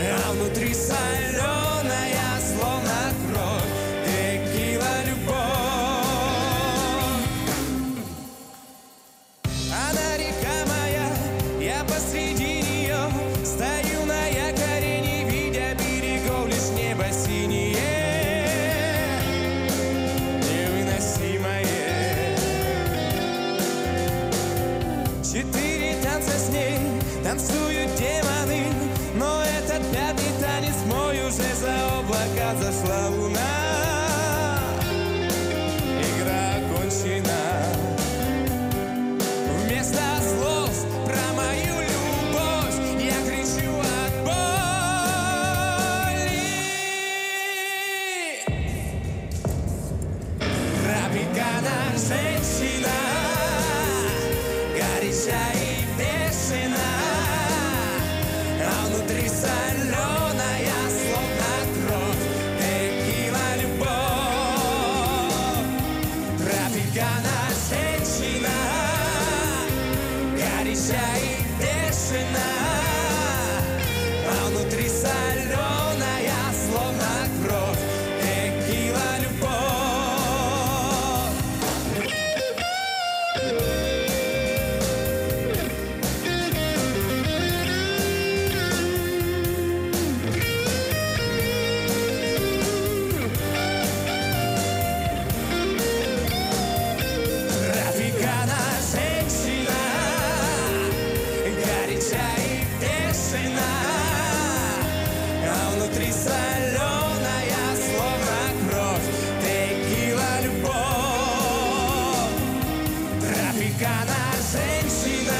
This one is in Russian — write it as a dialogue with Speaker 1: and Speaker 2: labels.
Speaker 1: а внутри соленая, словно кровь, текила любовь. Она река моя, я посреди нее стою на якоре, не видя берегов, лишь небо синее, невыносимое. 4 танца с ней танцуют демоны, но этот 5-й танец мой уже за облака зашла луна. Игра окончена. Вместо слов про мою любовь я кричу от боли. Тропикана женщина, горячая и бешеная, а внутри соленая, словно кровь, текила любовь. Тропикана женщина, горячая и бешеная, а внутри соленая, словно кровь, текила любовь. Тропикана женщина, горячая и бешеная, а внутри соленая, словно кровь, текила любовь. Тропикана женщина,